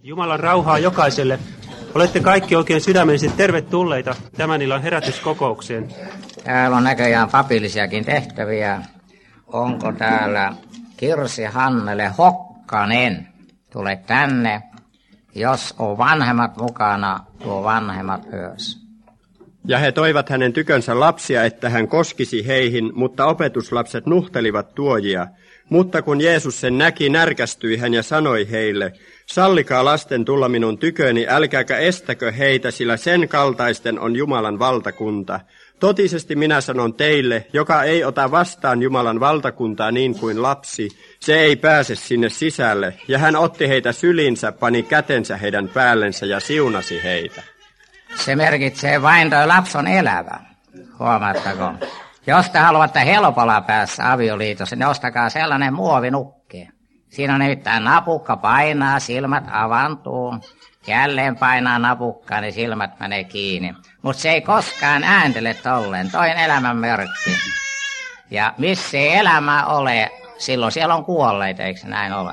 Jumalan rauhaa jokaiselle. Olette kaikki oikein sydämellisesti tervetulleita tämän illan herätyskokoukseen. Täällä on näköjään papillisiakin tehtäviä. Onko täällä Kirsi Hannele Hokkanen? Tule tänne. Jos on vanhemmat mukana, tuo vanhemmat myös. Ja he toivat hänen tykönsä lapsia, että hän koskisi heihin, mutta opetuslapset nuhtelivat tuojia. Mutta kun Jeesus sen näki, närkästyi hän ja sanoi heille, sallikaa lasten tulla minun tyköni, älkääkä estäkö heitä, sillä sen kaltaisten on Jumalan valtakunta. Totisesti minä sanon teille, joka ei ota vastaan Jumalan valtakuntaa niin kuin lapsi, se ei pääse sinne sisälle. Ja hän otti heitä syliinsä, pani kätensä heidän päällensä ja siunasi heitä. Se merkitsee vain, toi lapsi on elävä. Huomaatteko? Jos te haluatte helpolla päässä avioliitossa, niin ostakaa sellainen muovinukke. Siinä on nimittäin napukka, painaa, silmät avantuu. Jälleen painaa napukkaa, niin silmät menee kiinni. Mutta se ei koskaan ääntele tolleen. Toinen elämän merkki. Ja missä ei elämä ole, silloin siellä on kuolleita, eikö näin ole?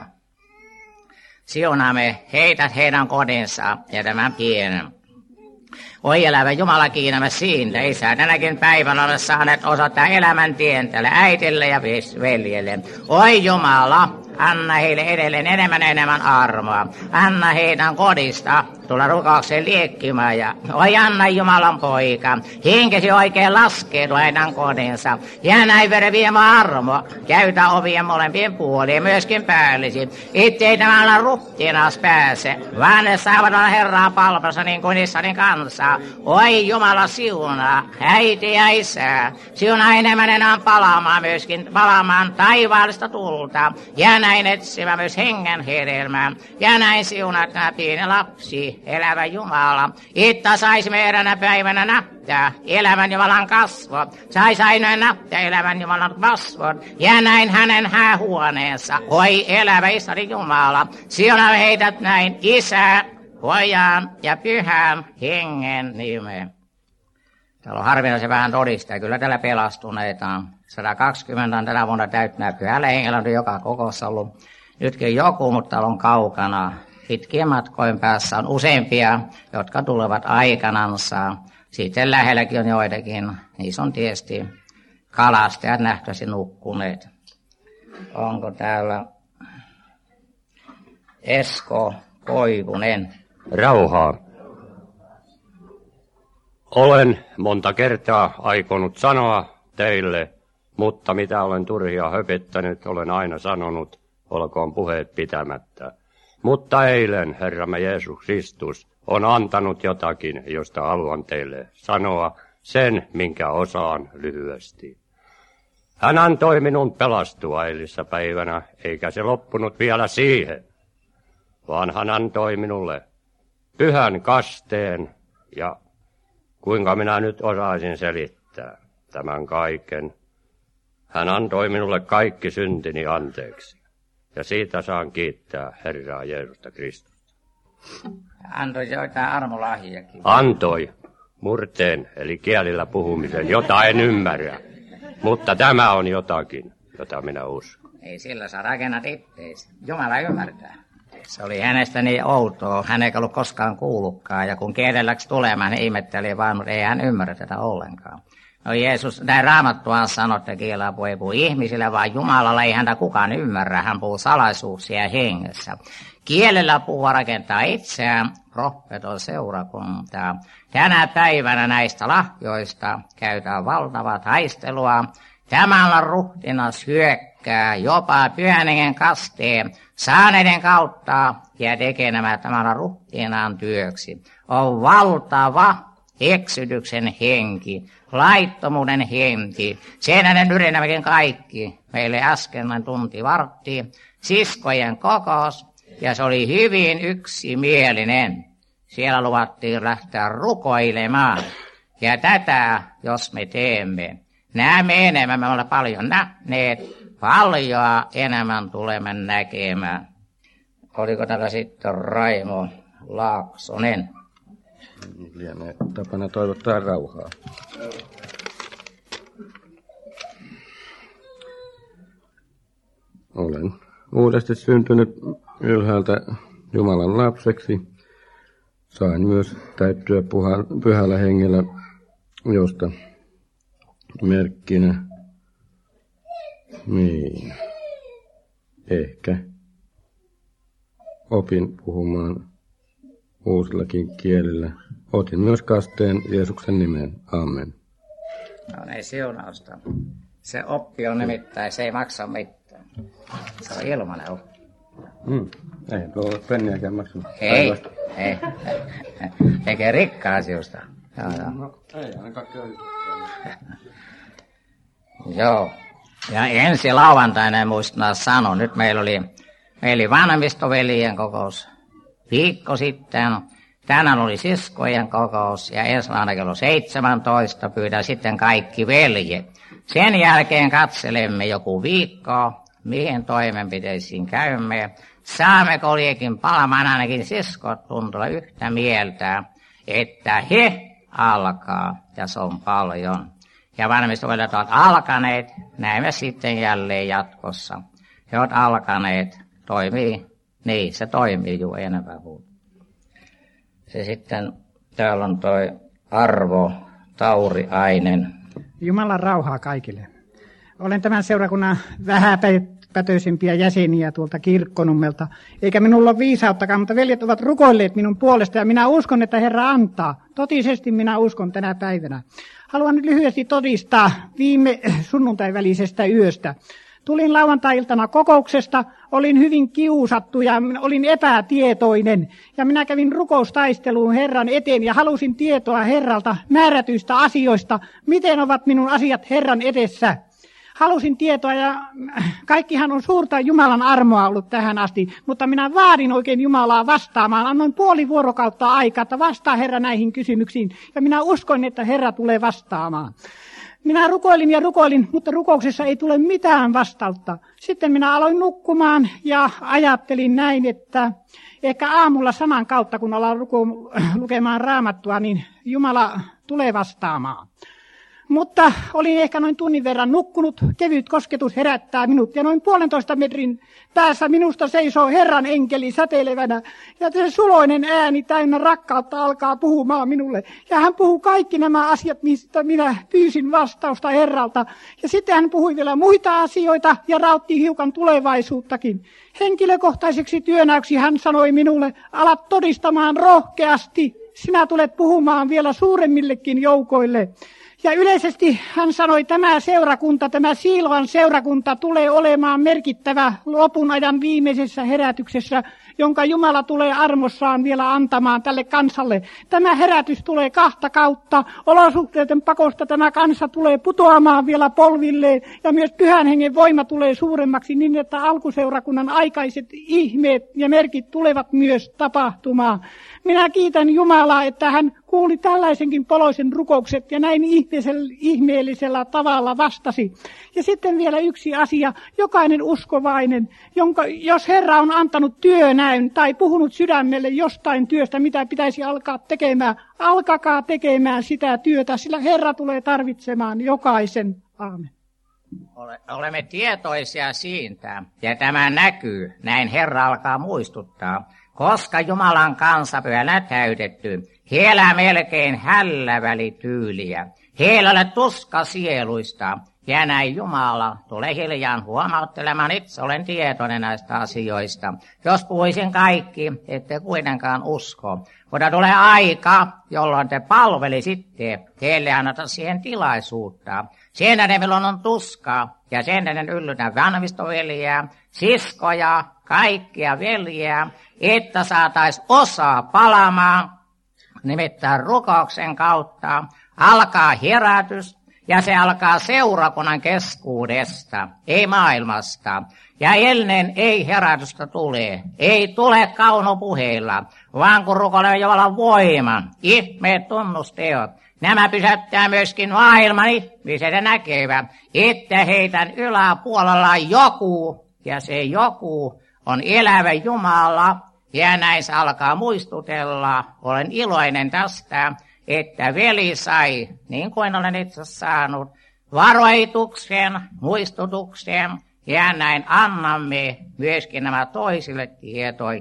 Siunaamme heidät heidän kodinsa ja tämän pienen. Oi elävä Jumala, kiinnämme siitä, Isä, tänäkin päivänä ole saaneet osoittaa elämäntien tälle äitille ja veljelle. Oi Jumala, anna heille edelleen enemmän armoa. Anna heidän kodista tulla rukoukseen liekkimään. Ja oi anna Jumalan poika, henkesi oikein laskee heidän kodinsa. Ja näin vere viemään armoa. Käytä ovien molempien puolien, myöskin päällisi. Ettei tämä ruhtinas pääse, vaan ne saavat olla Herraa palvelussa niin kuin Israelin kanssa. Oi Jumala siunaa, äiti ja isä. Siunaa enemmän palaamaan taivaallista tulta. Ja näin etsimään myös hengen hedelmää. Ja näin siunat nämä pieni lapsi, elävä Jumala. Että saisi meidän päivänä näyttää elävän Jumalan kasvot. Saisi aina näyttää elävän Jumalan kasvot. Ja näin hänen häähuoneensa. Oi elävä Israelin Jumala. Siunaa heidät näin Isä, Pojan ja Pyhän Hengen nimeen. Täällä on harvinaisen vähän todistaa. Kyllä täällä pelastuneita on. 120 on tänä vuonna täyttää Pyhällä Hengellä on joka kokoussa ollut. Nytkin joku, mutta täällä on kaukana. Pitkien matkojen päässä on useampia, jotka tulevat aikanansa. Sitten lähelläkin on joitakin. Niissä on tietysti kalastajat nähtäisi nukkuneet. Onko täällä Esko Koivunen? Rauhaa. Olen monta kertaa aikonut sanoa teille, mutta mitä olen turhia höpöttänyt, olen aina sanonut, olkoon puheet pitämättä. Mutta eilen Herramme Jeesus Kristus on antanut jotakin, josta haluan teille sanoa sen, minkä osaan lyhyesti. Hän antoi minun pelastua eilissä päivänä, eikä se loppunut vielä siihen, vaan hän antoi minulle pyhän kasteen ja kuinka minä nyt osaisin selittää tämän kaiken. Hän antoi minulle kaikki syntini anteeksi. Ja siitä saan kiittää Herraa Jeesusta Kristusta. Antoi joitain armolahjakin. Antoi murteen, eli kielillä puhumisen, jota en ymmärrä. Mutta tämä on jotakin, jota minä uskon. Ei sillä saa rakennat itteesi. Jumala ymmärtää. Se oli hänestä niin outoa. Hän ei ollut koskaan kuullutkaan. Ja kun kielelläksi tulemaan, hän ihmetteli vaan, mutta ei hän ymmärrä tätä ollenkaan. No Jeesus, näin Raamattuaan sanoi, että kielellä ei puhu ihmisille, vaan Jumalalla ei häntä kukaan ymmärrä. Hän puhuu salaisuuksia hengessä. Kielellä puhua rakentaa itseään, profeton seurakuntaa. Tänä päivänä näistä lahjoista käytetään valtavaa taistelua. Tämänla ruhtinas hyökkää jopa Pyhän Hengen kasteen saaneiden kautta ja tekemään tämänla ruhtinaan työksi. On valtava eksytyksen henki, laittomuuden henki. Sen hänen yritämmekin kaikki. Meille äsken tunti vartti siskojen kokous ja se oli hyvin yksimielinen. Siellä luvattiin lähteä rukoilemaan ja tätä jos me teemme. Näemme enemmän, me olemme paljon nähneet, paljon enemmän tulemme näkemään. Oliko täällä sitten Raimo Laaksonen? Lienee tapana toivottaa rauhaa. Olen uudesti syntynyt ylhäältä Jumalan lapseksi. Sain myös täyttyä pyhällä hengellä, josta merkkinä, niin, ehkä opin puhumaan uusillakin kielillä. Otin myös kasteen Jeesuksen nimeen. Amen. No ei siunausta. Se oppi on nimittäin, se ei maksa mitään. Se on ilmainen oppi. Ei tuo ole penniäkään maksanut. Ei. Tekee rikkaa siusta. No, ei ainakaan Joo. Ja ensi lauantaina en muista sanoa. Nyt meillä oli vanhemmistoveljen kokous viikko sitten. Tänään oli siskojen kokous ja ensi maana kello 17 pyydän sitten kaikki veljet. Sen jälkeen katselemme joku viikko, mihin toimenpiteisiin käymme. Saammeko liekin palamaan, ainakin siskot tuntua yhtä mieltä, että he alkaa, ja se on paljon. Ja vanhemmistoveljet ovat alkaneet, näemme sitten jälleen jatkossa. He ovat alkaneet, se toimii juu enempää puhuta. Se sitten, täällä on toi Arvo Tauriainen. Jumalan rauhaa kaikille. Olen tämän seurakunnan vähäpätöisimpiä jäseniä tuolta Kirkkonummelta. Eikä minulla ole viisauttakaan, mutta veljet ovat rukoilleet minun puolesta ja minä uskon, että Herra antaa. Totisesti minä uskon tänä päivänä. Haluan nyt lyhyesti todistaa viime sunnuntain välisestä yöstä. Tulin lauantai-iltana kokouksesta, olin hyvin kiusattu ja olin epätietoinen. Ja minä kävin rukoustaisteluun Herran eteen ja halusin tietoa Herralta määrätyistä asioista, miten ovat minun asiat Herran edessä. Halusin tietoa ja kaikkihan on suurta Jumalan armoa ollut tähän asti, mutta minä vaadin oikein Jumalaa vastaamaan. Annoin puoli vuorokautta aikaa, että vastaa Herra näihin kysymyksiin ja minä uskon, että Herra tulee vastaamaan. Minä rukoilin, mutta rukouksessa ei tule mitään vastausta. Sitten minä aloin nukkumaan ja ajattelin näin, että ehkä aamulla saman kautta, kun ollaan lukemaan Raamattua, niin Jumala tulee vastaamaan. Mutta olin ehkä noin tunnin verran nukkunut, kevyt kosketus herättää minut ja noin 1,5 metrin päässä minusta seisoo Herran enkeli säteilevänä. Ja se suloinen ääni täynnä rakkautta alkaa puhumaan minulle. Ja hän puhuu kaikki nämä asiat, mistä minä pyysin vastausta Herralta. Ja sitten hän puhui vielä muita asioita ja rautti hiukan tulevaisuuttakin. Henkilökohtaiseksi työnäyksi hän sanoi minulle, ala todistamaan rohkeasti. Sinä tulet puhumaan vielä suuremmillekin joukoille. Ja yleisesti hän sanoi, tämä Siiloan seurakunta tulee olemaan merkittävä lopun ajan viimeisessä herätyksessä, jonka Jumala tulee armossaan vielä antamaan tälle kansalle. Tämä herätys tulee 2 kautta. Olosuhteiden pakosta tämä kansa tulee putoamaan vielä polvilleen ja myös Pyhän Hengen voima tulee suuremmaksi niin, että alkuseurakunnan aikaiset ihmeet ja merkit tulevat myös tapahtumaan. Minä kiitän Jumalaa, että hän kuuli tällaisenkin poloisen rukoukset ja näin ihmeellisellä tavalla vastasi. Ja sitten vielä yksi asia, jokainen uskovainen, jos Herra on antanut työnäyn tai puhunut sydämelle jostain työstä, mitä pitäisi alkaa tekemään, alkakaa tekemään sitä työtä, sillä Herra tulee tarvitsemaan jokaisen. Aamen. Olemme tietoisia siitä, ja tämä näkyy, näin Herra alkaa muistuttaa, koska Jumalan kansapyhänä täytetty, he elää melkein hällävälityyliä. Heillä ei ole tuska sieluista, ja näin Jumala tulee hiljaan huomauttelemaan, itse olen tietoinen näistä asioista. Jos puhuisin kaikki, ette kuitenkaan usko. Mutta tulee aika, jolloin te palvelisitte, teille annata siihen tilaisuutta. Sen ennen on tuskaa, ja sen ennen yllytän vanhemmistoveliä, siskoja, kaikkia veljiä, että saataisiin osaa palamaan, nimittäin rukouksen kautta alkaa herätys, ja se alkaa seurakunnan keskuudesta, ei maailmasta. Ja ennen ei herätystä tule, ei tule kaunopuheilla, vaan kun rukoilemme Jumalan voiman, ihmeet, tunnusteot. Nämä pysäyttää myöskin maailman ihmiset ja näkevät, että heidän yläpuolella joku, ja se joku on elävä Jumala, ja näin se alkaa muistutella. Olen iloinen tästä, että veli sai, niin kuin olen itse saanut, varoituksen, muistutuksen, ja näin annamme myöskin nämä toisille tietoiksi.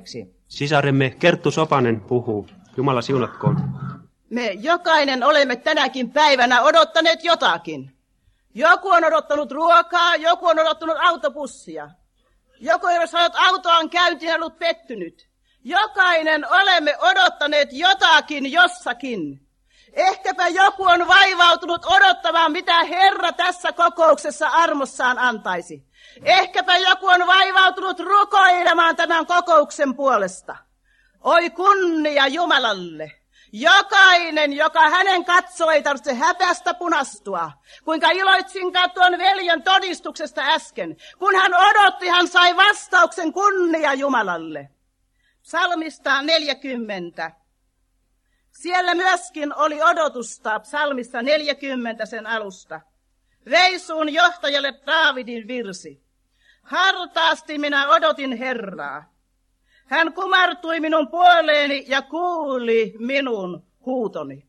Sisaremme Kerttu Sopanen puhuu. Jumala siunatkoon. Me jokainen olemme tänäkin päivänä odottaneet jotakin. Joku on odottanut ruokaa, joku on odottanut autobussia. Joku, jos olet autoaan käyntiin, on ollut pettynyt. Jokainen olemme odottaneet jotakin jossakin. Ehkäpä joku on vaivautunut odottamaan, mitä Herra tässä kokouksessa armossaan antaisi. Ehkäpä joku on vaivautunut rukoilemaan tämän kokouksen puolesta. Oi kunnia Jumalalle! Jokainen, joka hänen katsoo, ei tarvitse häpästä punastua. Kuinka iloitsinkaan tuon veljen todistuksesta äsken. Kun hän odotti, hän sai vastauksen kunnia Jumalalle. Psalmista 40. Siellä myöskin oli odotusta psalmissa 40 sen alusta. Reisuun johtajalle Daavidin virsi. Hartaasti minä odotin Herraa. Hän kumartui minun puoleeni ja kuuli minun huutoni.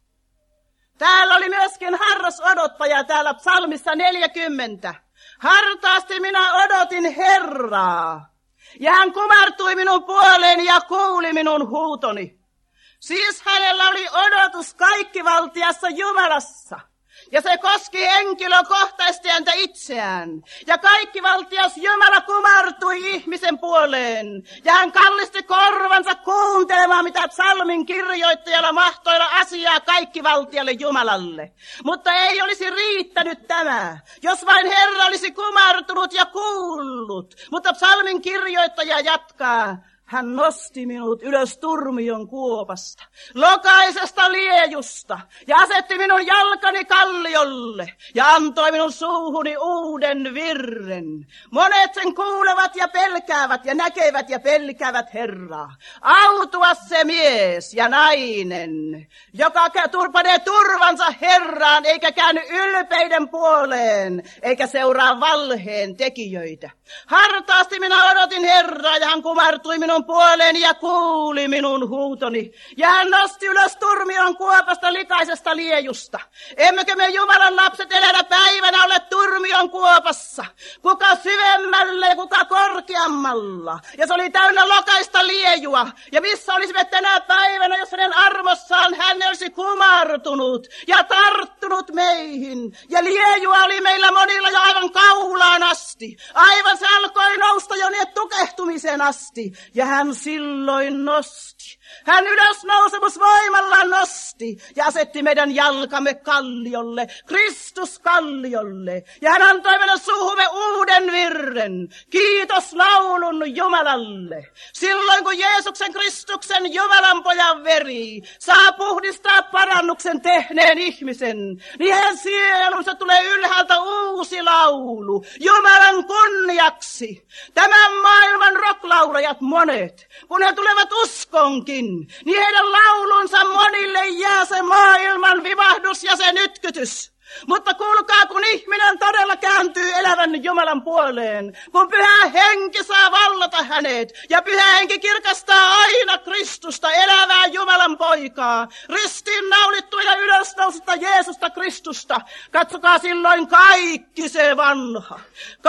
Täällä oli myöskin harras odottaja täällä psalmissa 40. Hartaasti minä odotin Herraa. Ja hän kumartui minun puoleeni ja kuuli minun huutoni. Siis hänellä oli odotus kaikkivaltiassa Jumalassa. Ja se koski henkilökohtaisesti häntä itseään. Ja kaikkivaltias Jumala kumartui ihmisen puoleen. Ja hän kallisti korvansa kuuntelemaan, mitä psalmin kirjoittajalla mahtoi olla asiaa kaikkivaltialle Jumalalle. Mutta ei olisi riittänyt tämä, jos vain Herra olisi kumartunut ja kuullut. Mutta psalmin kirjoittaja jatkaa. Hän nosti minut ylös turmion kuopasta, lokaisesta liejusta, ja asetti minun jalkani kalliolle, ja antoi minun suuhuni uuden virren. Monet sen kuulevat ja pelkäävät, ja näkevät ja pelkäävät Herraa. Autua se mies ja nainen, joka panee turvansa Herraan, eikä käänny ylpeiden puoleen, eikä seuraa valheen tekijöitä. Hartaasti minä odotin Herraa, ja hän kumartui minun puoleeni ja kuuli minun huutoni. Ja hän nosti ylös turmion kuopasta likaisesta liejusta. Emmekö me Jumalan lapset elävänä päivänä ole turmion kuopassa? Kuka syvemmällä ja kuka korkeammalla? Ja se oli täynnä lokaista liejua. Ja missä olisimme tänä päivänä, jos hänen armossaan hän olisi kumartunut ja tarttunut meihin. Ja liejua oli meillä monilla jo aivan kaulaan asti. Aivan se alkoi nousta jo niin tukehtumisen asti. Ja hän silloin nosti. Hän ylösnousemusvoimalla nosti ja asetti meidän jalkamme kalliolle, Kristus kalliolle. Ja hän antoi meidän suuhumme uuden virren, kiitos laulun Jumalalle. Silloin kun Jeesuksen Kristuksen Jumalan pojan veri saa puhdistaa parannuksen tehneen ihmisen, niin hän sielunsa tulee ylhäältä uusi laulu Jumalan kunniaksi. Tämän maailman rocklaulajat monet, kun he tulevat uskonkin, niin heidän laulunsa monille jää se maailman vivahdus ja se nytkytys. Mutta kuulkaa, kun ihminen todella kääntyy elävän Jumalan puoleen, kun Pyhä Henki saa vallata hänet, ja Pyhä Henki kirkastaa aina Kristusta, elävää Jumalan poikaa, ristiin naulittua ja ylösnoususta Jeesusta Kristusta. Katsokaa silloin kaikki se vanha,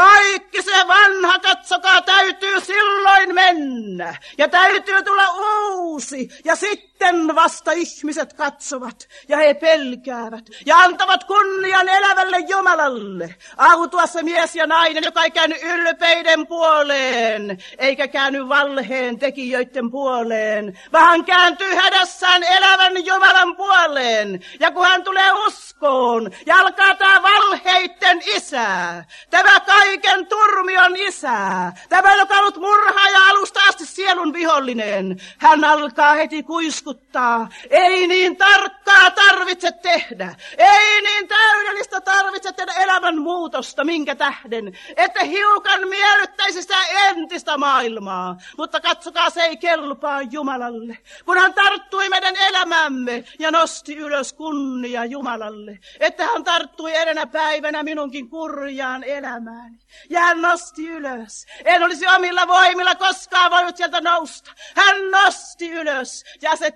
katsokaa, täytyy silloin mennä, ja täytyy tulla uusi, ja sitten vasta ihmiset katsovat, ja he pelkäävät, ja antavat kunnian elävälle Jumalalle. Autua se mies ja nainen, joka ei käänny ylpeiden puoleen, eikä käänny valheen tekijöiden puoleen, vaan hän kääntyy hädässään elävän Jumalan puoleen. Ja kun hän tulee uskoon, ja alkaa tämä valheitten isä, tämä kaiken turmion isä, tämä, joka on ollut murhaaja alusta asti sielun vihollinen, hän alkaa heti kuiskuttaa. Ei niin tarkkaa tarvitse tehdä, ei niin täydellistä tarvitse tehdä elämänmuutosta, minkä tähden, että hiukan miellyttäisi sitä entistä maailmaa. Mutta katsokaa, se ei kelpaa Jumalalle, kun hän tarttui meidän elämämme ja nosti ylös kunnia Jumalalle, että hän tarttui edenä päivänä minunkin kurjaan elämääni. Ja hän nosti ylös. En olisi omilla voimilla koskaan voinut sieltä nousta. Hän nosti ylös ja asetti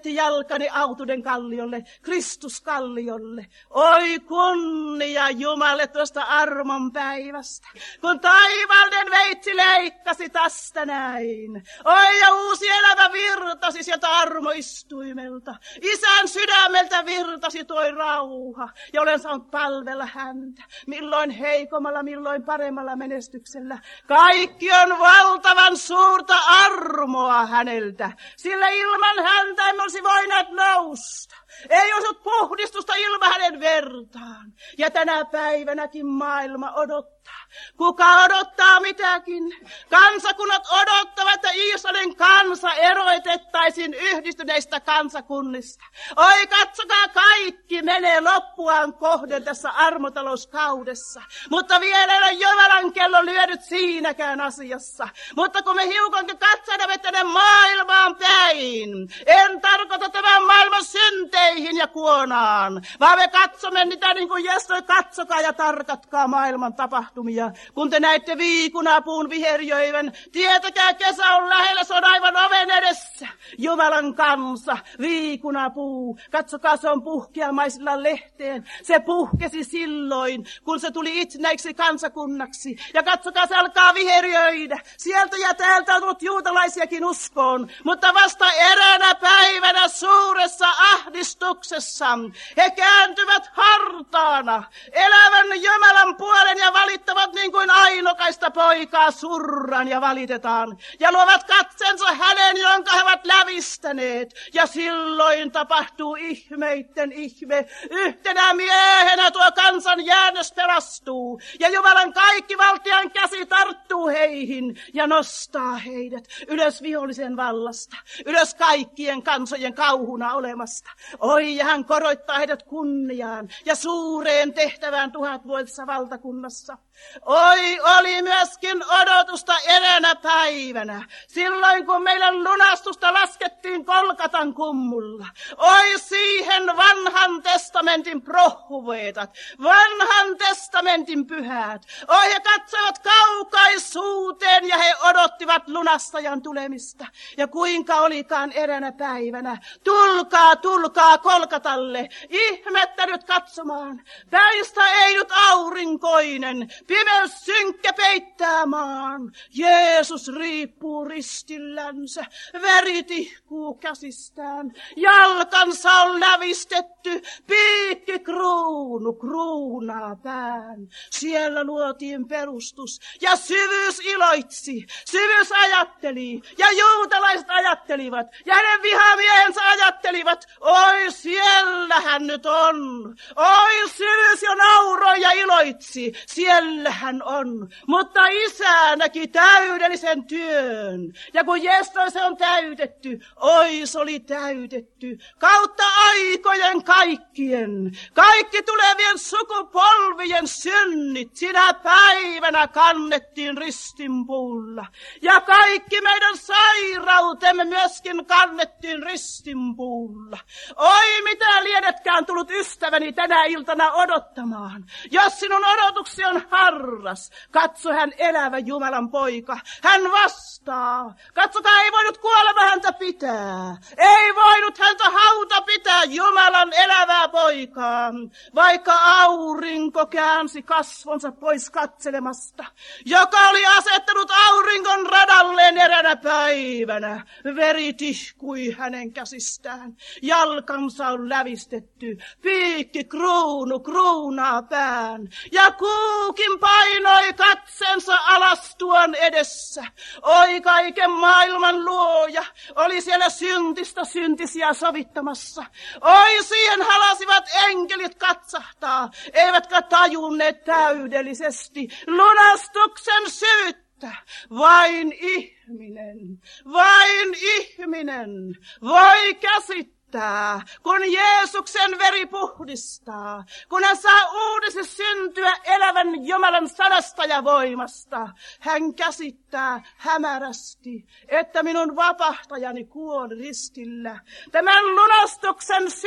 asetti jalkani autuuden kalliolle, Kristuskalliolle. Oi kunnia Jumalalle tuosta armon päivästä, kun taivaallinen veitsi leikkasi tästä näin. Oi ja uusi elämä virtasi sieltä armoistuimelta. Isän sydämeltä virtasi toi rauha ja olen saanut palvella häntä. Milloin heikommalla, milloin paremmalla menestyksellä. Kaikki on valtavan suurta armoa häneltä, sillä ilman häntä emme olisi voineet nousta. Ei olisi puhdistusta ilman hänen vertaan. Ja tänä päivänäkin maailma odottaa. Kuka odottaa mitäkin? Kansakunnat odottavat, että Israelin kansa erotettaisiin yhdistyneistä kansakunnista. Oi, katsokaa, kaikki menee loppuaan kohden tässä armotalouskaudessa. Mutta vielä ei ole Jumalan kello lyönyt siinäkään asiassa. Mutta kun me hiukankin katsomme tänne maailmaan päin, en tarkoita tämän maailman synteihin ja kuonaan, vaan me katsomme niitä niin kuin Jeesus, katsokaa ja tarkatkaa maailman tapahtumia. Kun te näitte viikunapuun viherjöivän, tietäkää, kesä on lähellä, se on aivan oven edessä. Jumalan kansa, viikunapuu, katsokaa, se on puhkeamaisilla lehteen. Se puhkesi silloin, kun se tuli itsenäiksi kansakunnaksi. Ja katsokaa, se alkaa viherjöidä. Sieltä ja täältä on tullut juutalaisiakin uskoon, mutta vasta eräänä päivänä suuressa ahdistuksessa he kääntyvät hartaana elävän Jumalan puolen ja valittavat niin kuin ainokaista poikaa surran ja valitetaan. Ja luovat katsensa hänen, jonka he ovat lävistäneet. Ja silloin tapahtuu ihmeitten ihme. Yhtenä miehenä tuo kansan jäännös pelastuu. Ja Jumalan kaikkivaltian käsi tarttuu heihin ja nostaa heidät ylös vihollisen vallasta. Ylös kaikkien kansojen kauhuna olemasta. Oi, ja hän koroittaa heidät kunniaan ja suureen tehtävään 1000-vuotisessa valtakunnassa. Oi, oli myöskin odotusta eräänä päivänä, silloin kun meidän lunastusta laskettiin Kolkatan kummulla. Oi, siihen vanhan testamentin prohveetat, vanhan testamentin pyhät. Oi, he katsoivat kaukaisuuteen ja he odottivat lunastajan tulemista. Ja kuinka olikaan eräänä päivänä, tulkaa, tulkaa Kolkatalle, ihmettä nyt katsomaan. Päistä ei nyt aurinkoinen, pimeys synkkä peittää maan. Jeesus riippuu ristillänsä, veri tihkuu käsistään. Jalkansa on lävistetty, piikki kruunu kruunaa pään. Siellä luotiin perustus ja syvyys iloitsi, syvyys ajatteli ja juutalaiset ajattelivat ja hänen vihamiehensä ajattelivat. Oi, siellä hän nyt on. Oi, syvyys jo nauroi ja iloitsi. Siellä hän on, mutta Isä näki täydellisen työn. Ja kun Jeesus se on täytetty, oi se oli täytetty, kautta aikojen kaikkien, kaikki tulevien sukupolvien synnit sinä päivänä kannettiin ristinpuulla. Ja kaikki meidän sairautemme myöskin kannettiin ristinpuulla. Oi, mitä lienetkään tullut ystäväni tänä iltana odottamaan. Jos sinun odotuksi on harras, katso, hän elävä Jumalan poika. Hän vastaa. Katsokaa, ei voinut kuolema häntä pitää. Ei voinut häntä hauta pitää, Jumalan elävää poikaa. Vaikka aurinko käänsi kasvonsa pois katselemasta, joka oli asettanut auringon radalleen eräänä päivänä. Veri tihkui hänen käsistään. Jalkansa on lävistetty. Piikki kruunu kruunaa pään. Ja kuukin painoi katsensa alas tuon edessä. Oi, kaiken maailman luoja oli siellä syntistä syntisiä sovittamassa. Oi, siihen halasivat enkelit katsahtaa, eivätkä tajunneet täydellisesti lunastuksen syvyyttä. Vain ihminen voi käsittää, kun Jeesuksen veri puhdistaa, kun hän saa uudesti syntyä elävän Jumalan sanasta ja voimasta. Hän käsittää hämärästi, että minun vapahtajani kuoli ristillä. Tämän lunastuksen syvyyttä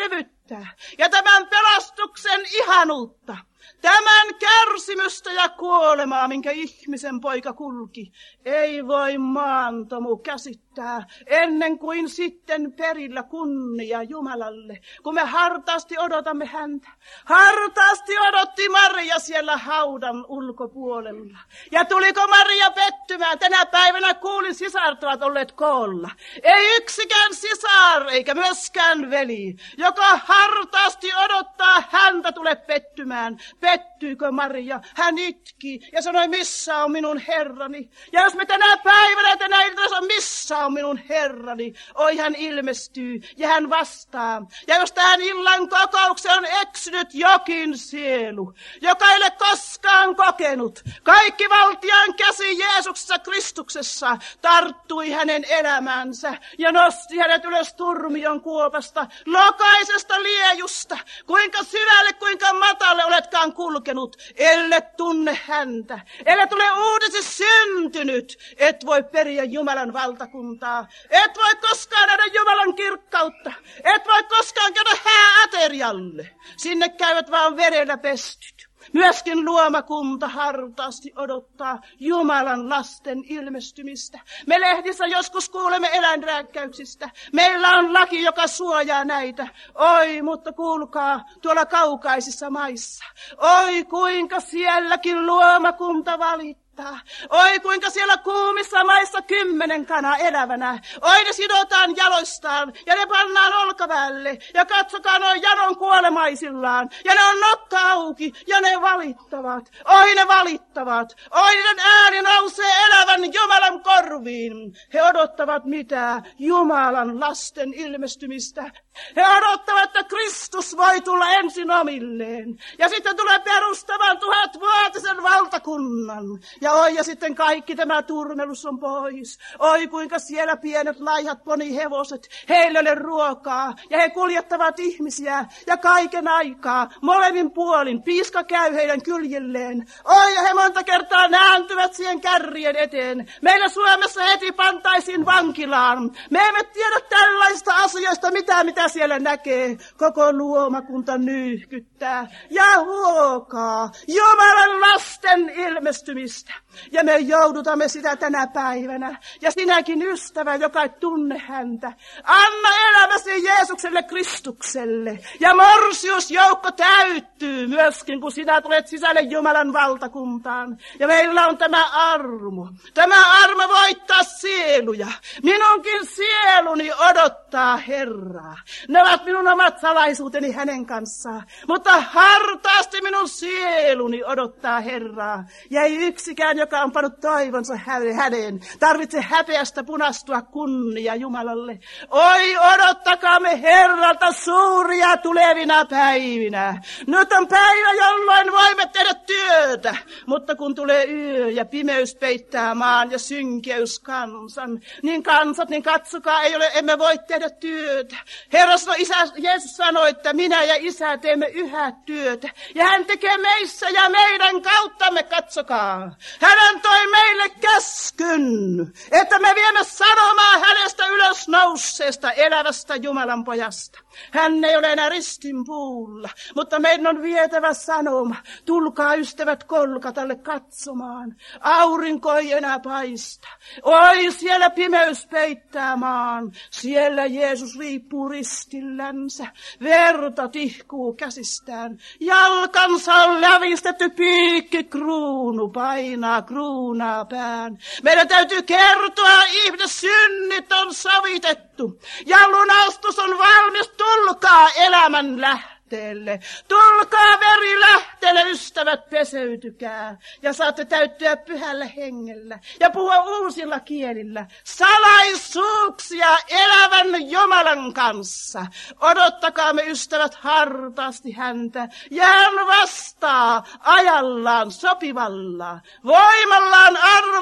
käsittää. Ja tämän pelastuksen ihanuutta, tämän kärsimystä ja kuolemaa, minkä ihmisen poika kulki, ei voi maantomu käsittää ennen kuin sitten perillä kunnia Jumalalle, kun me hartaasti odotamme häntä. Hartaasti odotti Maria siellä haudan ulkopuolella. Ja tuliko Maria pettymään? Tänä päivänä kuulin, sisaret ovat olleet koolla. Ei yksikään sisar eikä myöskään veli, joka hartaasti odottaa häntä, tule pettymään. Pettyykö Maria? Hän itki ja sanoi, missä on minun Herrani? Ja jos me tänä päivänä, tänä iltana, missä on minun Herrani? Oi, hän ilmestyy ja hän vastaa. Ja jos tähän illan kokoukseen on eksynyt jokin sielu, joka ei ole koskaan kokenut, kaikki valtiaan käsi Jeesuksessa Kristuksessa tarttui hänen elämänsä ja nosti hänet ylös turmion kuopasta, lokaisesta liejusta, kuinka syvälle, kuinka matalle oletkaan kulkenut, elle tunne häntä, elle tule uudesti syntynyt, et voi periä Jumalan valtakuntaa, et voi koskaan nähdä Jumalan kirkkautta, et voi koskaan käydä hääaterialle, sinne käyvät vaan verellä pestyt. Myöskin luomakunta hartaasti odottaa Jumalan lasten ilmestymistä. Me lehdissä joskus kuulemme eläinrääkkäyksistä. Meillä on laki, joka suojaa näitä. Oi, mutta kuulkaa, tuolla kaukaisissa maissa. Oi, kuinka sielläkin luomakunta valittaa. Oi, kuinka siellä kuumissa maissa 10 kanaa elävänä. Oi, ne sidotaan jaloistaan ja ne pannaan olkapäälle. Ja katsokaa, ne on janon kuolemaisillaan. Ja ne on nokka auki ja ne valittavat. Oi, ne valittavat. Oi, niiden ääni nousee elävän Jumalan korviin. He odottavat mitä? Jumalan lasten ilmestymistä. He odottavat, että Kristus voi tulla ensin omilleen. Ja sitten tulee perustamaan 1000-vuotisen valtakunnan. Ja sitten kaikki tämä turmelus on pois. Oi, kuinka siellä pienet laihat ponihevoset, heillä ei ole ruokaa. Ja he kuljettavat ihmisiä ja kaiken aikaa, molemmin puolin. Piiska käy heidän kyljilleen. Oi, ja he monta kertaa nääntyvät siihen kärrien eteen. Meillä Suomessa heti pantaisiin vankilaan. Me emme tiedä tällaista asioista mitä siellä näkee. Koko luomakunta nyyhkyttää ja huokaa Jumalan lasten ilmestymistä. Ja me joudutamme sitä tänä päivänä. Ja sinäkin ystävä, joka ei tunne häntä, anna elämäsi Jeesukselle Kristukselle. Ja morsiusjoukko täyttyy myöskin, kun sinä tulet sisälle Jumalan valtakuntaan. Ja meillä on tämä armo. Tämä armo voittaa sieluja. Minunkin sieluni odottaa Herraa. Ne ovat minun omat salaisuuteni hänen kanssaan. Mutta hartaasti minun sieluni odottaa Herraa. Ja ei yksikään, joka on pannut toivonsa häneen, tarvitse häpeästä punastua kunnia Jumalalle. Oi, odottakaamme Herralta suuria tulevina päivinä. Nyt on päivä, jolloin voimme tehdä työtä, mutta kun tulee yö ja pimeys peittää maan ja synkeys kansan, niin katsokaa, emme voi tehdä työtä. Herra Jeesus sanoi, että minä ja Isä teemme yhä työtä, ja hän tekee meissä ja meidän kauttamme, katsokaa. Hän toi meille käskyn, että me viemme sanomaa hänestä ylös nousseesta elävästä Jumalan pojasta. Hän ei ole enää ristin puulla, mutta meidän on vietävä sanoma. Tulkaa ystävät Kolkatalle katsomaan. Aurinko ei enää paista. Oi, siellä pimeys peittää maan. Siellä Jeesus riippuu ristillänsä. Verta tihkuu käsistään. Jalkansa on lävistetty, piikkikruunu painaa kruunaa pään. Meidän täytyy kertoa, ihmisten synnit on sovitettu. Ja lunastus on valmis. Tulkaa elämän lähteelle. Tulkaa verilähteelle, ystävät, peseytykää. Ja saatte täyttyä pyhällä hengellä ja puhua uusilla kielillä. Salaisuuksia elävän Jumalan kanssa. Odottakaamme, ystävät, hartaasti häntä. Ja hän vastaa ajallaan, sopivallaan, voimallaan,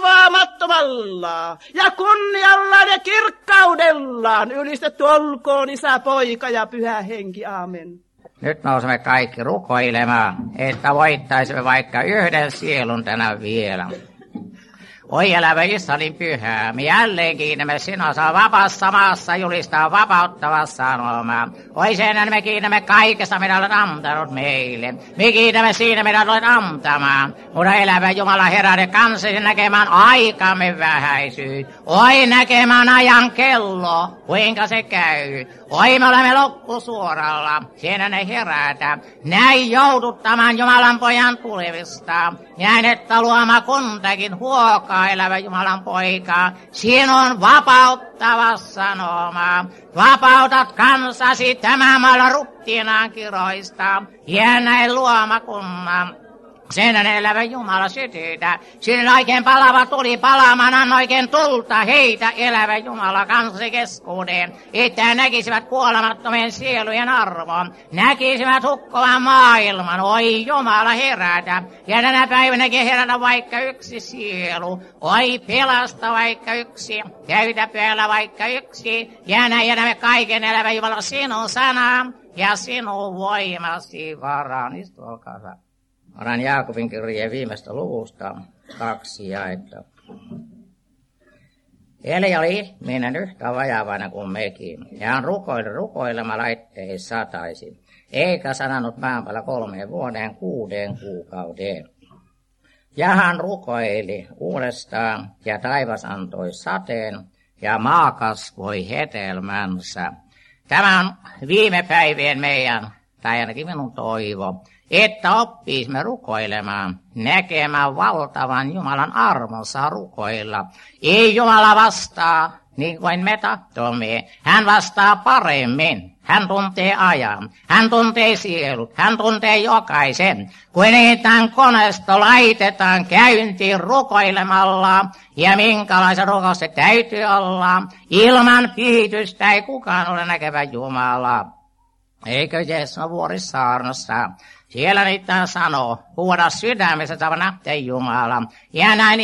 arvaamattomallaan ja kunniallaan ja kirkkaudellaan. Ylistetty olkoon Isä, Poika ja Pyhä Henki. Aamen. Nyt nousemme kaikki rukoilemaan, että voittaisimme vaikka yhden sielun tänä vielä. Oi elävä Israelin pyhä, me jälleen kiinnämme sinua, saa vapaassa maassa julistaa vapauttava sanoma. Oi sen me kiinnämme kaikesta, mitä olet antanut meille. Me kiinnämme siinä, mitä olet antamaan. Mutta elävä Jumala Herranen kansasi näkemään aikamme vähäisyys. Oi näkemään ajan kello, kuinka se käy. Oi me olemme loppusuoralla, siinä ne herätä. Näin jouduttamaan Jumalan pojan tulevista. Näin, että luoma kuntakin huokaa elävä Jumalan poika. Sinun vapauttava sanoma. Vapautat kansasi tämän maalla ruttinaan kiroista. Ja näin luomakunnan. Sen elävä Jumala sytytä. Sinun oikein palava tuli palaamaan, anna oikein tulta heitä elävä Jumala kanssasi keskuudeen. Että näkisivät kuolemattomien sielujen arvon. Näkisivät hukkovan maailman. Oi Jumala herätä. Ja tänä päivänäkin herätä vaikka yksi sielu. Oi pelasta vaikka yksi. Täytä pyöllä vaikka yksi. Ja näin jätämme kaiken elävä Jumala sinun sanaan. Ja sinun voimasi varaan. Istuolkaa. Oran Jaakobin kirjeen viimeistä luvusta 2 jaetta. Eli oli ihminen yhtä vajavainen kuin mekin, ja hän rukoilemalla ettei sataisi, eikä sanonut maan päällä 3 vuoden 6 kuukauden. Ja hän rukoili uudestaan, ja taivas antoi sateen, ja maa kasvoi hedelmänsä. Tämä on viime päivien meidän, tai ainakin minun toivo, että oppisimme rukoilemaan, näkemään valtavan Jumalan armonsa rukoilla. Ei Jumala vastaa niin kuin me tahtomme. Hän vastaa paremmin. Hän tuntee ajan. Hän tuntee sielut. Hän tuntee jokaisen. Kun niitä koneesta laitetaan käyntiin rukoilemalla. Ja minkälaiset rukoukset täytyy olla. Ilman pyhitystä ei kukaan ole näkevä Jumala. Eikö Jeesus Vuorisaarnassa? Siellä niitä sanoo, puhuta sydämessä saavan nähteen Jumala. Ja näin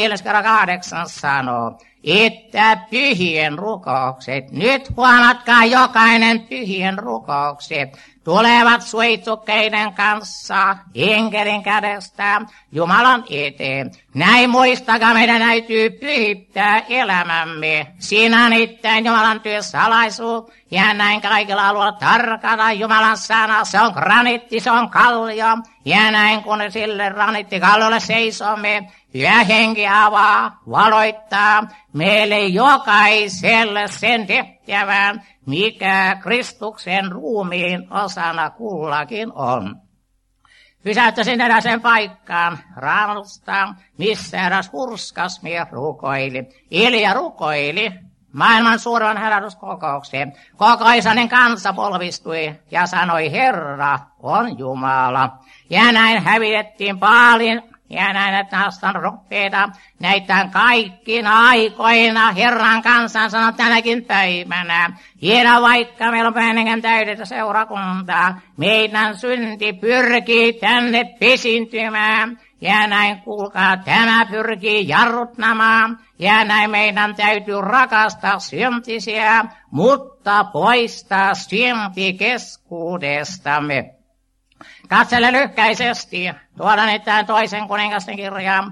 8 sanoo, että pyhien rukoukset, nyt huomatkaa jokainen pyhien rukoukset, tulevat suitsukkeiden kanssa enkelin kädestä Jumalan eteen. Näin muistakaa, meidän täytyy pyhittää elämämme. Siinä niiden Jumalan työn salaisuus. Ja näin kaikilla alueilla tarkata Jumalan sana. Se on graniitti, se on kallio. Ja näin kun sille graniittikalliolle seisomme, Pyhä Henki avaa, valoittaa meille jokaiselle sen tehtävän, mikä Kristuksen ruumiin osana kullakin on. Pysäyttäisin eräseen paikkaan Raamatusta, missä eräs hurskas mies rukoili. Elia rukoili maailman suuren herätyskokoukseen. Koko Israelin kansa polvistui ja sanoi, Herra on Jumala. Ja näin hävitettiin paljon. Ja näin, että nastan roppeita, näitä kaikkina aikoina Herran kansan sanoo tänäkin päivänä. Hieno vaikka meillä on Päänengen täydessä seurakuntaa, meidän synti pyrkii tänne pesintymään. Ja näin kuulkaa, tämä pyrkii jarruttamaan. Ja näin meidän täytyy rakastaa syntisiä, mutta poistaa synti keskuudestamme. Katsele lyhkäisesti, tuoda nyt tämän toisen kuningasten kirjaan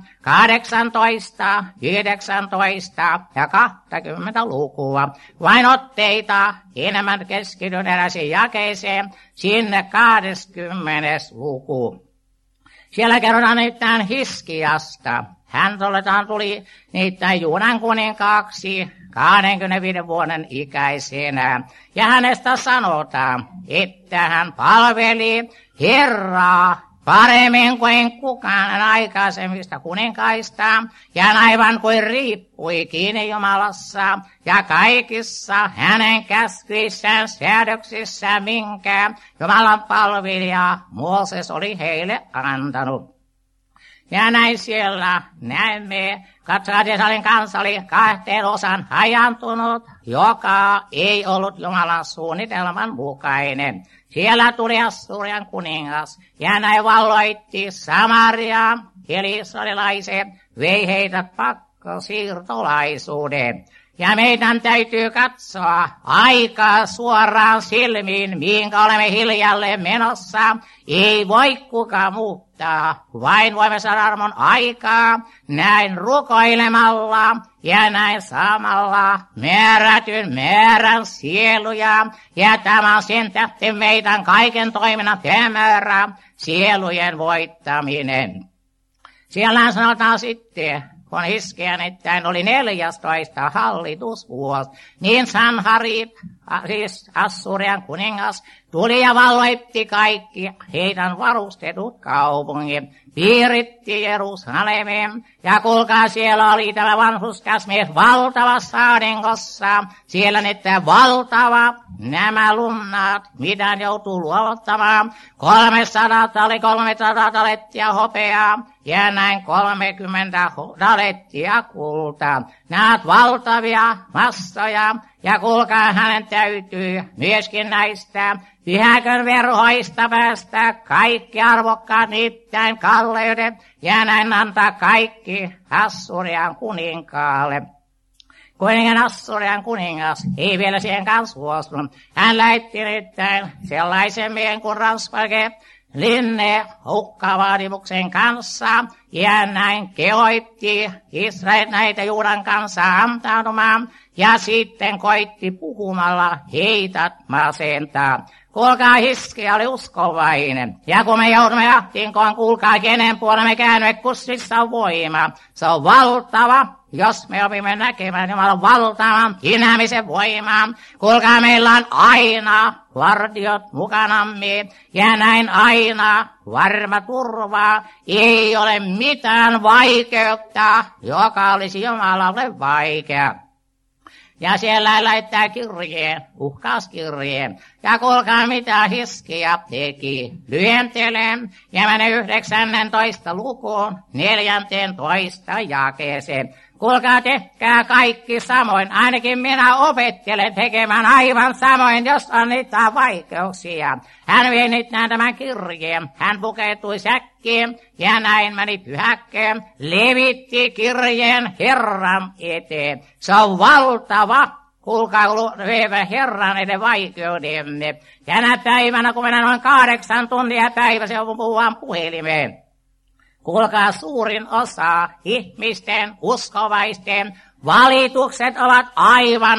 18, 19 ja 20 lukua. Vain otteita enemmän keskityn eräisiin jakeeseen sinne 20 luku. Siellä kerrotaan nyt tämän Hiskiasta. Hän tuli niitä Juudan kuninkaaksi 25 vuoden ikäisenä. Ja hänestä sanotaan, että hän palveli Herraa paremmin kuin kukaan aikaisemmista kuninkaista. Ja aivan kuin riippui kiinni Jumalassa ja kaikissa hänen käskyissään säädöksissä, minkä Jumalan palvelija Mooses oli heille antanut. Ja näin siellä näemme, katsokaa, Israelin kansa oli 2 osaan hajantunut, joka ei ollut Jumalan suunnitelman mukainen. Siellä tuli Assurian kuningas, ja näin valloitti Samariaa, eli israelilaiset vei heidät pakkosiirtolaisuuden. Ja meidän täytyy katsoa aikaa suoraan silmiin, minkä olemme hiljalle menossa. Ei voi kukaan muuttaa, vain voimme saada armon aikaa näin rukoilemalla ja näin saamalla määrätyn määrän sieluja. Ja tämä on sen tähden meidän kaiken toiminnan päämäärä, sielujen voittaminen. Siellä sanotaan sitten, kun Hiskian nimittäin oli 14 hallitusvuosi, niin Sanharib, siis Assurian kuningas, tuli ja valloitti kaikki heidän varustetut kaupungit, piiritti Jerusalemin, ja kuulkaa, siellä oli tämä vanhuskas mies valtavassa ahdingossa, siellä niitä valtava nämä lunnat, mitä joutuu luovuttamaan, 300 talettia hopeaa, ja näin 30 talettia kultaa. Nämä valtavia massoja, ja kuulkaa, hänen täytyy myöskin näistä pyhäkön verhoista päästä kaikki arvokkaat niittäin kalleudet, ja näin antaa kaikki Assurian kuninkaalle. Kuningan Assurian kuningas ei vielä siihen kanssa suostunut. Hän lähetti nimittäin sellaisen miehen kuin Ranspake Linne hukkavaatimuksen kanssa, ja näin kehoitti Israel näitä Juudan kansaa antautumaan, ja sitten koitti puhumalla heitä masentaa. Kuulkaa, Hiskia oli uskovainen. Ja kun me joudumme jahtiinkoon, kuulkaa, kenen puolella me käännymme, kussissa on voima. Se on valtava, jos me opimme näkemään Jumalan valtavan hinäämisen voimaa. Kuulkaa, meillä on aina vartiot mukanamme, ja näin aina varma turvaa. Ei ole mitään vaikeutta, joka olisi Jumalalle vaikea. Ja siellä lähettää kirjeen, uhkauskirjeen. Ja kuulkaa, mitä Hiskia teki. Lyhentelee ja menee 19 lukuun 14 jakeeseen. Kuulkaa, tehkää kaikki samoin. Ainakin minä opettelen tekemään aivan samoin, jos on niitä vaikeuksia. Hän vei nyt tämän kirjeen. Hän pukeutui säkkiin ja näin meni pyhäkkeen. Levitti kirjeen Herran eteen. Se on valtava. Kuulkaa, hyvä Herran eteen vaikeudemme. Tänä päivänä, kun mennään noin 8 tuntia päivässä, on puhumaan puhelimeen. Kuulkaa, suurin osa ihmisten, uskovaisten valitukset ovat aivan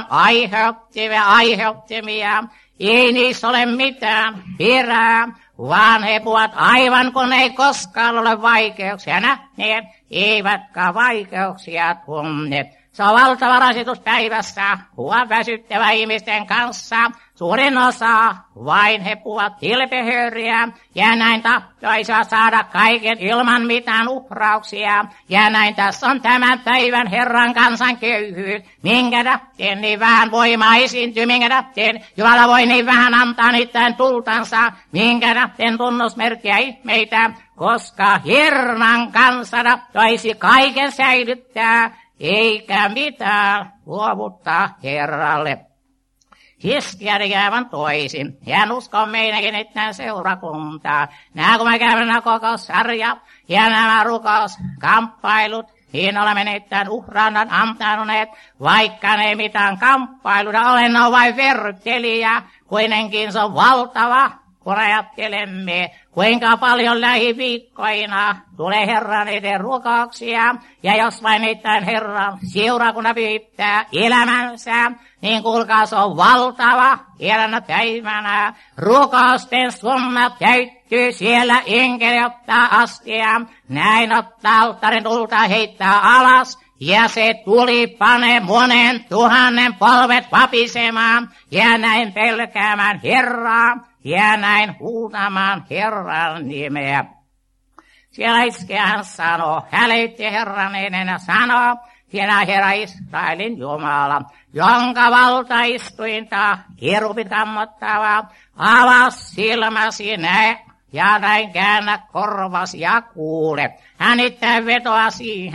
aiheuttimia. Ei niissä ole mitään perää, vaan he puhuvat aivan kun ei koskaan ole vaikeuksia nähneet, eivätkä vaikeuksia tunne. Se on valtava rasitus päivässä, puhua väsyttävä ihmisten kanssa. Suurin osa vain he puhuvat tilpehöriä ja näin tahtoisivat saada kaiken ilman mitään uhrauksia. Ja näin tässä on tämän päivän Herran kansan köyhyys. Minkä tähden niin vähän voimaa esiintyy, minkä tähden Jumala voi niin vähän antaa niiden tultansa. Minkä tähden tunnusmerkkiä ihmeitä, koska Herran kansa tahtoisi kaiken säilyttää. Eikä mitään luovuttaa Herralle. Hiskia aivan toisin. Hän uskoo meidänkin niiden seurakuntaa. Nämä kun me käymme kokoussarja ja nämä rukouskamppailut, niin olemme niiden uhrannan antaneet, vaikka ne mitään kamppailuja ole, ne on vain verryttelijä. Kuitenkin se on valtava, kun ajattelemme, kuinka paljon lähiviikkoina tulee Herran eteen rukouksia, ja jos vain niitä Herran seurakunta pyytää elämänsä, niin kuulkaa, se on valtava eräänä päivänä. Rukousten summat täyttyy siellä enkeli ottaa astia, näin ottaa alttarin tulta heittää alas, ja se tuli pane monen 1000 polvet vapisemaan, ja näin pelkäämään Herraa, ja näin huutamaan Herran nimeä. Siellä Hiskia sanoo, hälytti Herran ennen ja sanoo, sinä Herra Israelin Jumala, jonka valtaistuinta kerubit kammottava, avas silmäsi näe, ja näin käännä korvas ja kuule. Hän itse vetoaa siihen,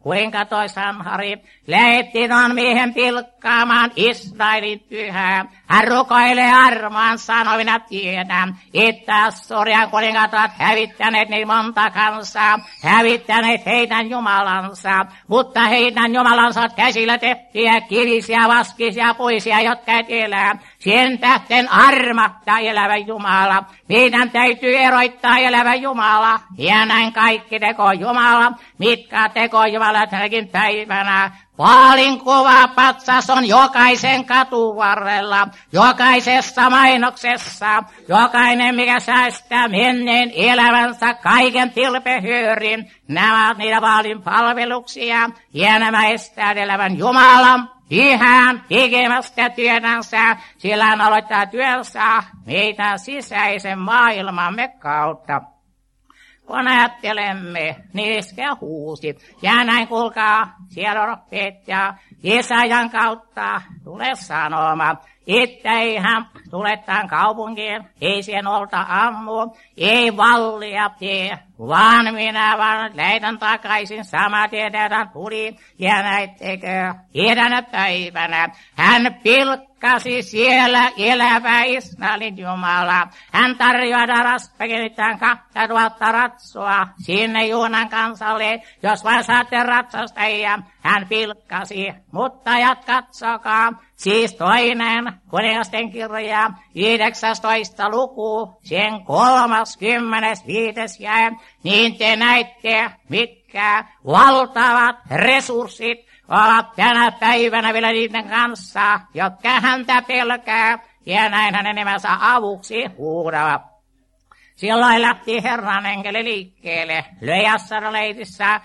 kuinka toi Sanharib lähetti ton miehen pilkkaamaan Israelin pyhää. Hän rukoilee armoaan sanovina tiedä, että Assurian kuningat ovat hävittäneet niin monta kansaa, hävittäneet heidän jumalansa, mutta heidän jumalansa ovat käsillä tehtyjä kivisiä, vaskisia, puisia, jotka et elää. Sen tähten armatta elävä Jumala. Meidän täytyy eroittaa elävä Jumala ja näin kaikki teko Jumala, mitkä teko Jumala tänäkin päivänä. Vaalin kuva patsas on jokaisen katuvarrella, jokaisessa mainoksessa, jokainen mikä säästää menneen elävänsä kaiken tilpehyyrin. Nämä ovat niitä vaalin palveluksia ja nämä estää elävän Jumalan ihan tekemästä työtänsä, sillä hän aloittaa työnsä meidän sisäisen maailmamme kautta. Kun ajattelemme, niin iskeä huusi. Ja näin kuulkaa, siellä on ja Jesajan kautta tulee sanomaan, että ei hän tule tämän kaupunkiin, ei siihen olta ammu, ei vallia tee, vaan minä vaan lähetän takaisin sama tietää tuli. Ja näittekö, ehdänä päivänä hän pilkkasi siellä elävää Israelin Jumala. Hän tarjoaa raspekenitään 2000 ratsoa sinne Juunan kansalle, jos vain saatte ratsastajia. Hän pilkkasi, mutta katsokaa, siis toinen kuningasten kirja, 19. luku, sen 35. jae, niin te näitte, mitkä valtavat resurssit ovat tänä päivänä vielä niiden kanssa, jotka häntä pelkää, ja näin hänen nimensä avuksi huudavat. Silloin lähti Herran enkeli liikkeelle, löi Assaraleitissä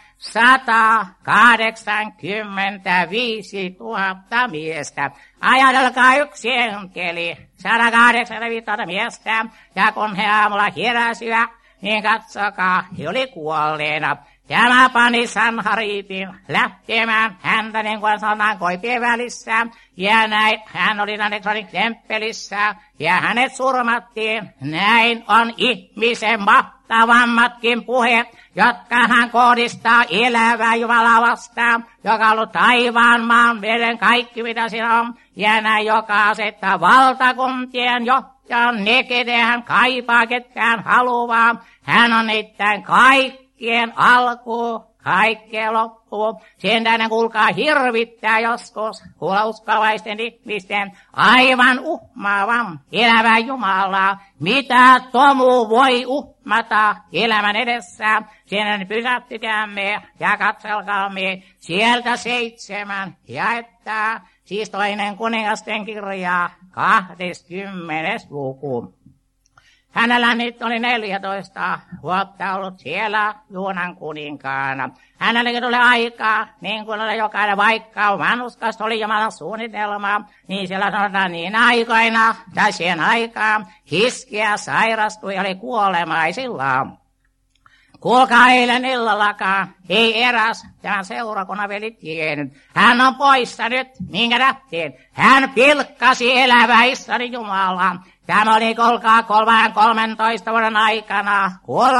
185 000 miestä. Ajatelkaa yksi enkeli, 185 000 miestä, ja kun he aamulla heräsivät, niin katsokaa, he oli kuolleena. Tämä pani Sanharibin lähtemään häntä, niin kuin sanotaan, koipien välissä. Ja näin, hän oli Aneksonin temppelissä, ja hänet surmattiin. Näin on ihmisen mahtavammatkin puheet, jotka hän kohdistaa elävää Jumalaa vastaan, joka on ollut taivaan, maan, veden, kaikki mitä siinä on. Ja näin, joka asettaa valtakuntien johtajan, ne ketä hän kaipaa, ketkä hän haluaa. Hän on niittäin kaikkien alku, kaikkeen loppuun. Sen tähden kuulkaa hirvittää joskus uskovaisten ihmisten aivan uhmaavan elävää Jumalaa. Mitä tomu voi uhmata elämän edessä? Sen pysähtykäämme ja katselkaamme sieltä 7 jaetta. Siis toinen kuningasten kirja, 20. luku. Hänellä nyt oli 14 vuotta ollut siellä Juunan kuninkaana. Hänelläkin tuli aikaa, niin kuin oli jokainen, vaikka vanhuskasta oli Jumalan suunnitelma, niin siellä sanotaan niin aikoina, tai siihen aikaan, Hiskia sairastui ja oli kuolemaisillaan. Kuulkaa eilen illallakaan, ei eräs tämän seurakunnan veli tiennyt. Hän on poissa nyt, minkä tähtiin. Hän pilkkasi elävää Israelin Jumalaa. Tämä oli, kuulkaa, 13 vuoden aikana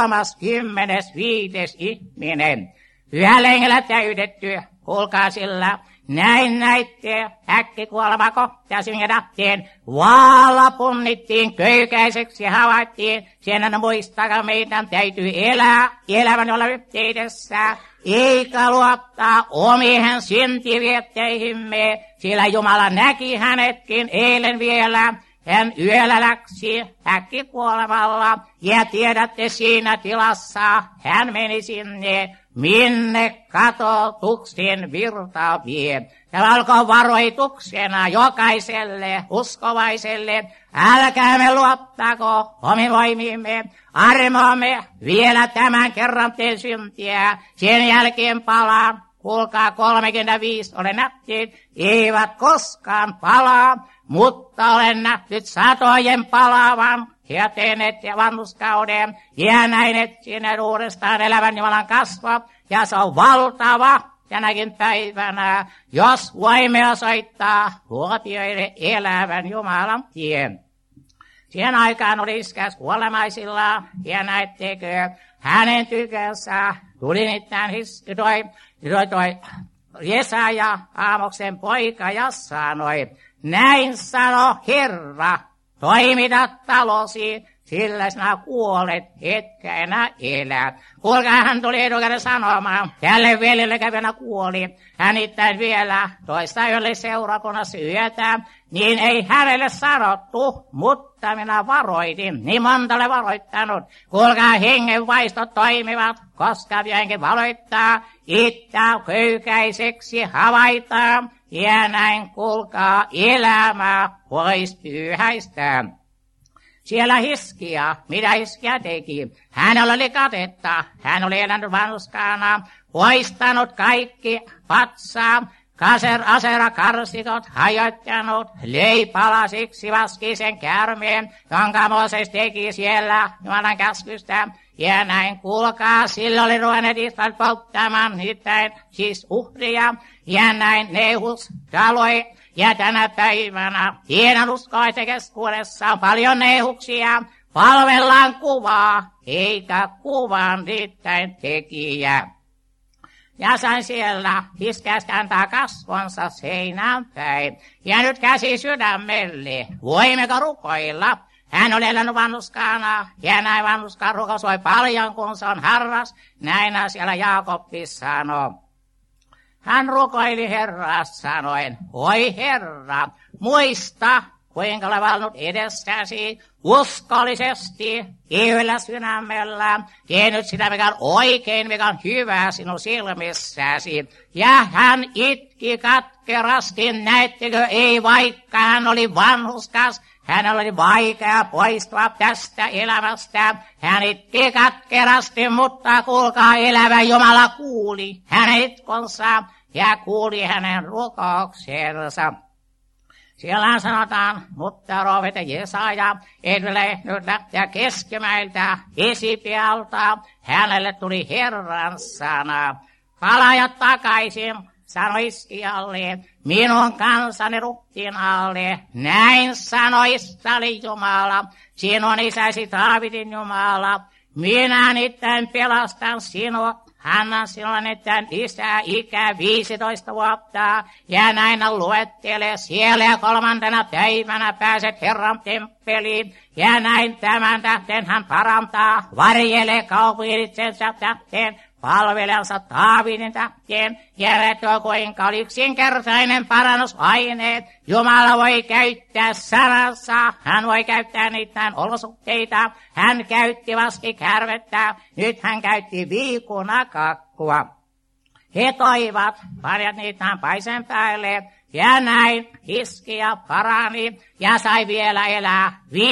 35. ihminen. Yhdellä hengellä täytetty, kuulkaa sillä. Näin näitte, äkkikuolema kohtasi, minkä tähtiin. Vaalla punnittiin, köykäiseksi havaittiin. Sen muistakaa, meidän täytyy elää, elävän olla yhteydessä. Eikä luottaa omiin syntivietteihimme, sillä Jumala näki hänetkin eilen vielä. Hän yöllä läksi äkkikuolemalla, ja tiedätte siinä tilassa, hän meni sinne, minne katotuksen virta vie. Tämä alkoi varoituksena jokaiselle uskovaiselle. Älkäämme luottako omiin voimiimme, armoamme vielä tämän kerran teen syntiä, sen jälkeen palaa. Kuulkaa, 35 olen nähnyt, eivät koskaan palaa, mutta olen nähnyt satojen palaavan, ja tehneet ja vanhuskauden, ja näineet sinne uudestaan elävän Jumalan kasva, ja se on valtava tänäkin päivänä, jos voimme osoittaa luopijoille elävän Jumalan tien. Siihen aikaan oli iskäs kuolemaisillaan, ja näettekö, hänen tykönsä Tuli nimittäin toi Jesaja, Aamoksen poika, ja sanoi, näin sano Herra, toimita talosi, sillä sinä kuolet, etkä enää elä. Kuulkaa, hän tuli etukäteen sanomaan, tälle veljelle kävenä kuoli. Hän nimittäin vielä toista yölle seurakunnassa yötä, niin ei hänelle sanottu, mutta minä varoitin, niin montalle varoittanut. Kuulkaa, hengenvaistot toimivat, koska vienkin valoittaa, itää köykäiseksi havaitaan, ja näin kuulkaa elämää pois pyhäistä. Siellä Hiskia, mitä Hiskia teki? Hänellä oli katetta, hän oli elänyt vanhuskaana, poistanut kaikki patsaa, asera karsikot, hajottanut, löi palasiksi vaskisen käärmeen, jonka Mooses teki siellä Jumalan käskystä. Ja näin kuulkaa, sillä oli ruvenneet Israel polttamaan niitä siis uhria, ja näin Nehus taloi. Ja tänä päivänä hienon uskoisen keskuudessa on paljon nehuksia, palvellaan kuvaa, eikä kuvan niiden tekijä. Ja sain siellä Hiskäs kääntää kasvonsa seinään päin, ja nyt käsi sydämelle, voimmeko rukoilla? Hän oli elänyt vanhuskaana, ja näin vanhuskaan rukosoi paljon, kun se on harras, näin siellä Jaakobbi sanoi. Hän rukoili Herraa sanoen, oi Herra, muista, kuinka olen valinnut edessäsi uskollisesti, yhdellä sydämellä, tehnyt sitä, mikä on oikein, mikä on hyvä sinun silmissäsi. Ja hän itki katkerasti, näettekö, ei vaikka hän oli vanhuskas, hänellä oli vaikea poistua tästä elämästä. Hän itki katkerasti, mutta kuulkaa, elävä Jumala kuuli hänen itkonsa ja kuuli hänen rukouksensa. Siellä sanotaan, mutta profeetta Jesaja ei nyt lähteä keskimäiltä Esipialta. Hänelle tuli Herran sana. Palaa takaisin, sanoi Hiskialle, minun kansani ruhtinaalle. Näin sanoi Israelin Jumala, sinun isäsi Daavidin Jumala. Minä nimittäin pelastan sinua. Annan sinulle nimittäin lisää ikää 15 vuotta, ja näin luettelee siellä, ja 3. päivänä pääset Herran temppeliin, ja näin tämän tähden hän parantaa, varjelee kaupungin itsensä tähden, palvelensa Daavidin tähden, ja näettekö kuinka oli yksinkertainen parannusaineet. Jumala voi käyttää sanansa, hän voi käyttää niitä olosuhteita, hän käytti vaskikärvettä, nyt hän käytti viikunakakkua. He toivat, panivat niitä paisen päälle, ja näin Hiskia parani ja sai vielä elää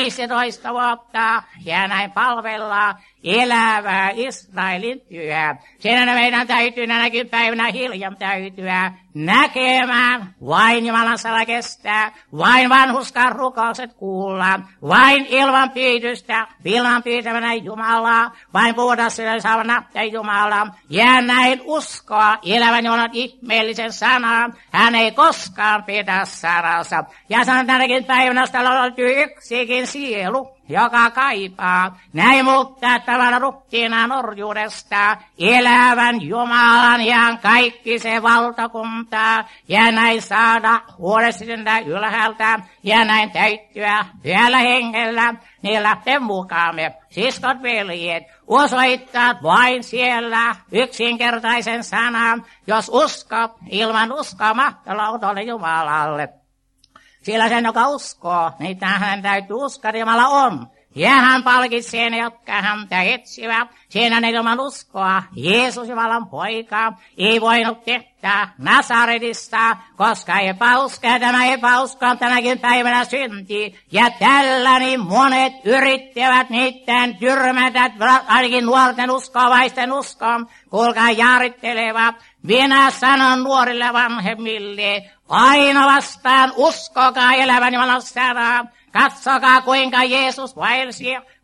15 vuotta, ja näin palvellaan elävää Israelin työtä. Siinä meidän täytyy tänäkin päivänä hiljamtäytyä näkemään, vain Jumalan sana kestää, vain vanhuskaan rukoukset kuullaan, vain ilman pyydystä, ilman pyytämänä Jumalaa, vain puhutaan sille saavana Jumalaa, ja näin uskoa elävän Jumalan ihmeellisen sanaan. Hän ei koskaan pidä sanansa. Ja sanon tänäkin päivänä, että löytyy yksikin sielu, joka kaipaa näin muuttaa tämän ruhtinaan orjuudesta elävän Jumalan ja kaikki se valtakuntaa, ja näin saada huolestinta ylhäältä, ja näin täyttyä hyvällä hengellä, niin lähtee mukaamme, siskot veljet, osoittaa vain siellä yksinkertaisen sanan, jos uskot, ilman uskoa mahtolautolle Jumalalle. Sillä sen, joka uskoo, niin hän täytyy uskoa, että Jumala on. Ja hän palkitsee ne, jotka häntä etsivät. Siinä ne ilman uskoa. Jeesus, Jumalan poika, ei voinut tehdä Nasaretista, koska epäusko, ja tämä epäusko on tänäkin päivänä synti. Ja tällä niin monet yrittävät niiden tyrmätä, ainakin nuorten uskovaisten uskon. Kuulkaa, jaarittelevat. Minä sanon nuorille vanhemmille, aina vastaan uskokaa elävän Jumalan sanaa. Katsokaa, kuinka Jeesus vaelsi,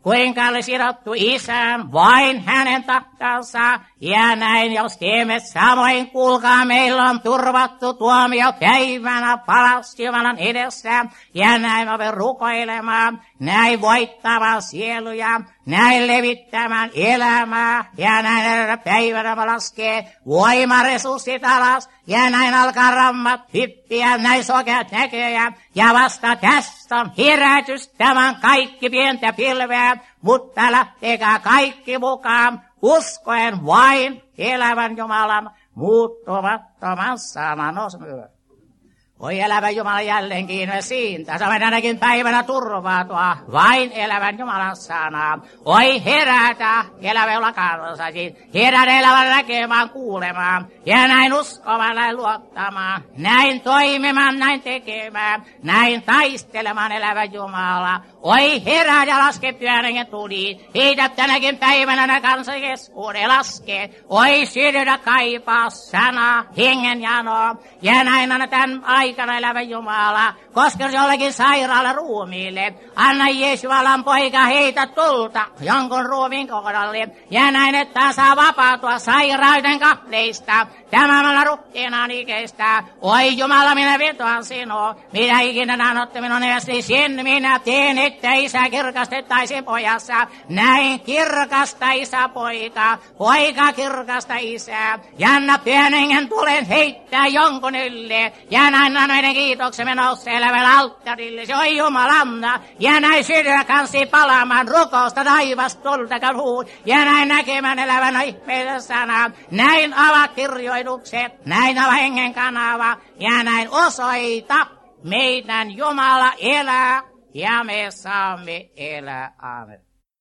kuinka oli sidottu Isään vain hänen tahtonsa. Ja näin jos teemme samoin, kuulkaa, meillä on turvattu tuomio päivänä palasti Jumalan edessä. Ja näin me rukoilemaan, näin voittamaan sieluja, näin levittämään elämää. Ja näin päivänä me laskee voimaresurssit alas. Ja näin alkaa rammat hyppiä, näin sokeat näköjä. Ja vasta tästä on herätys tämän kaikki pientä pilveä. Mutta lähtekää kaikki mukaan, uskoen vain elävän Jumalan muuttumattoman sanan osmyö. Oi elävä Jumala jälleen kiinni siitä, saamme tänäkin päivänä turvautua vain elävän Jumalan sanaa. Oi herätä elävällä kansasi, herätä elävän näkemään, kuulemaan, ja näin uskomaan, näin luottamaan, näin toimimaan, näin tekemään, näin taistelemaan elävä Jumala. Oi herää ja laske pyörängen tuli, heitä tänäkin päivänä nää kansan keskuuden laske. Oi sydänä kaipaa sanaa, hengen janoa, ja näin anna tämän aikana elävä Jumala, koska se jollekin sairaalle ruumiille. Anna Jeesualan poika heitä tulta jonkun ruumiin kohdalle, ja näin, että saa vapautua sairauden kahleista. Tämä ruhtinaan ikeistä. Oi Jumala, minä vetoan sinua, mitä ikinä annotte minun evästi, sen minä teen, että Isä kirkastettaisiin pojassa. Näin kirkasta Isä poika, poika kirkasta Isää. Ja anna pyhän hengen tulen heittää jonkun ylle, ja näin anna meidän kiitoksemme nousee elävällä alttarille. Se on Jumalanna, ja näin sydän kansi palaamaan rukousta taivasta tultakaan huun, ja näin näkemään elävänä ihmeisen sanaa. Näin avaa kirjoitukset, näin avaa hengen kanava, ja näin osoita meidän Jumala elää, ja me saamme elää. Aamen.